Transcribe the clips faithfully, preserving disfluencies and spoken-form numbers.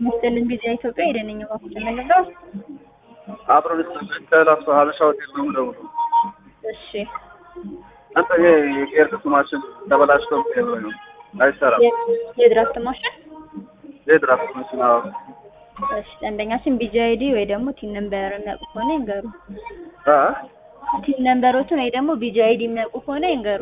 መሰለን ቢዛ ኢትዮጵያ ሄደንኝ ባኩት ተመለሰው አብረን ተላፍ ሀበሻ ሆቴል ነው ነው እሺ አንተ የኤርትራ ማሽን ተበላሽቶ ነው አይሰራም የድራፍት ማሽን የድራፍት ማሽን አዎ እሺ አንደኛችን ቢጂአይዲ ወይ ደግሞ ቲን ነምበር የሚያውቁ ከሆነ ይንገሩ አ ቲን ነምበሮቹን ወይ ደግሞ ቢጂአይዲ የሚያውቁ ከሆነ ይንገሩ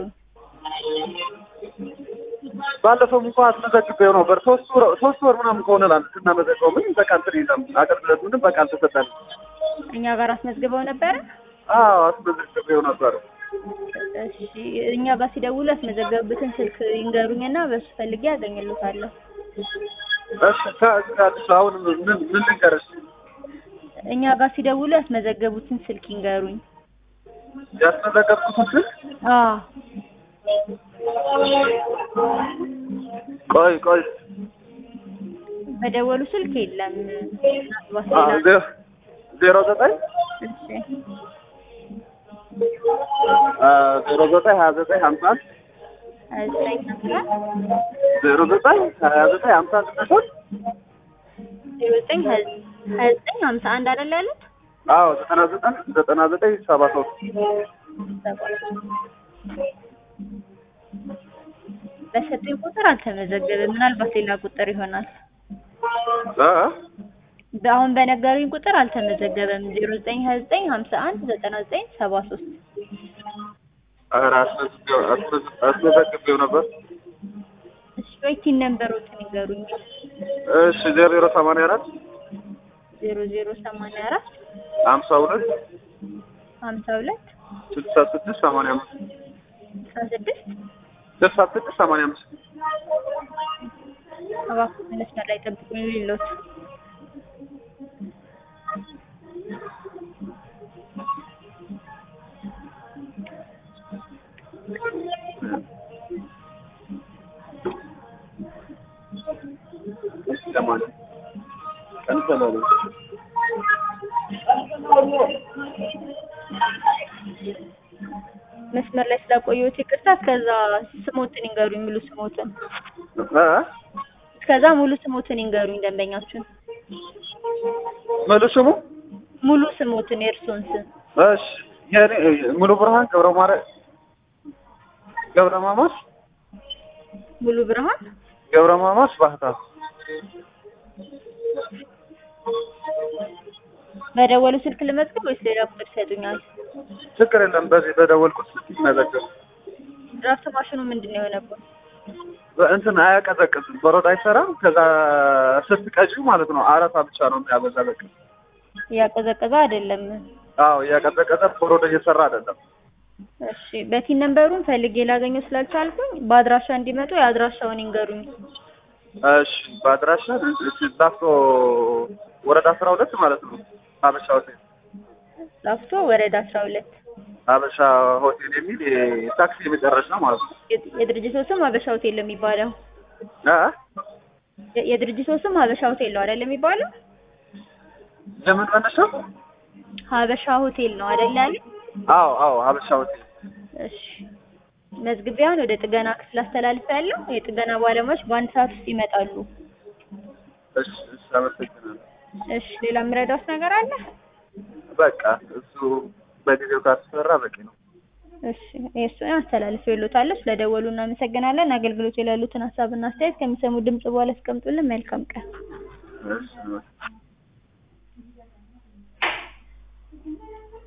ባለፈው እንኳን አስመዘግቤው ነበር ሶስት ወር ሶስት ወር ምናምን ከሆነ ላንተ እናመዘግበው ምን በቃ እንትን የለም አገልግሎት ምንም በቃ አልተሰጠንም እኛ ጋር አስመዝግበው ነበር አዎ አስመዘግቤው ነበር እሺ እኛ ጋር ሲደውሉ ያስመዘገቡበትን ስልክ ይንገሩኝና በሱ ፈልጌ ያገኝልዎታለሁ እሺ ታዲያ አሁን ምን ምን ልንገርሽ እኛ ጋር ሲደውሉ ያስመዘገቡትን ስልክ ይንገሩኝ ያስመዘገብኩት ስልክ አዎ ቆይ ቆይ በደወሉ ስልክ የለም አዎ ዜሮ ዘጠኝ እሺ አ ዜሮ ዘጠኝ ሀያ ዘጠኝ ሀምሳ ዜሮ ዘጠኝ ሀያ ዘጠኝ ሀምሳ ዜሮ ዘጠኝ ሀያ ዘጠኝ ሀምሳ አንድ አይደል ያሉት አዎ ዘጠና ዘጠኝ ዘጠና ዘጠኝ ሰባ ሶስት በሰጠኝ ቁጥር አልተመዘገበም ምናልባት ሌላ ቁጥር ይሆናል አ አሁን በነገሩኝ ቁጥር አልተመዘገበም ዜሮ ዘጠኝ ሀያ ዘጠኝ ሀምሳ አንድ ዘጠና ዘጠኝ ሰባ ሶስት አራስ አስመዘግቤው ነበር እሺ ወይ ቲን ነምበሮችን ይገሩኝ እሺ ዜሮ ዜሮ ሰማንያ አራት ዜሮ ዜሮ ሰማንያ አራት ሀምሳ ሁለት ሀምሳ ሁለት ስልሳ ስድስት ሰማንያ አምስት ስልሳ ስድስት ስልሳ ስድስት ሰማንያ አምስት እባክዎ መስመር ላይ ጠብቁኝ ልሎት ለማለት እንተላለ መስመር ላይ ስለቆየሁት ይቅርታ እስከዛ ስሞትን ይንገሩኝ ሙሉ ስሞትን አ እስከዛ ሙሉ ስሞትን ይንገሩኝ ደንበኛችን ሙሉ ስሙ ሙሉ ስሞትን የእርሶን ስም እሺ የኔ ሙሉ ብርሃን ገብረ ማርያም ገብረ ማማስ ሙሉ ብርሃን ገብረ ማማስ ባህታ በደወሉ ስልክ ልመዝገብ ወይስ ሌላ ቁጥር ይሰጡኛል ችግር የለም በዚህ በደወልኩት ስልክ ይመዘገብ ድራፍት ማሽኑ ምንድነው የሆነበት እንትን አያቀዘቅዝም በረዶ አይሰራም ከዛ ስትቀጂው ማለት ነው አረፋ ብቻ ነው የሚያበዛ በቃ ያቀዘቀዘ አይደለም አዎ ያቀዘቀዘ በረዶ እየሰራ አይደለም እሺ በቲን ነምበሩን ፈልጌ ላገኘው ስላልቻልኩኝ በአድራሻ እንዲመጡ የአድራሻውን ይንገሩኝ እሺ በአድራሻ ላፍቶ ወረዳ አስራ ሁለት ማለት ነው ሀበሻ ሆቴል ላፍቶ ወረዳ አስራ ሁለት ሀበሻ ሆቴል የሚል ታክሲ የመጨረሻ ማለት ነው የድርጅቱ ስም ሀበሻ ሆቴል ነው የሚባለው አ የድርጅቱ ስም ሀበሻ ሆቴል ነው አይደል የሚባለው ለምን መነሻው ሀበሻ ሆቴል ነው አይደል ያለ አዎ አዎ ሀበሻ ሆቴል እሺ መዝግቢያውን ወደ ጥገና ክፍል አስተላልፋለሁ የጥገና ባለሙያዎች በአንድ ሰዓት ውስጥ ይመጣሉ እሺ እሺ አመሰግናለሁ እሺ ሌላ የምረዳዎት ነገር አለ በቃ እሱ በጊዜው ካስፈራ በቂ ነው እሺ እሱን አስተላልፌልዎታለሁ ስለደወሉ እናመሰግናለን አገልግሎት ላይ ያሉትን ሀሳብና አስተያየት ከሚሰሙ ድምጽ በኋላ አስቀምጡልን መልካም ቀን እሺ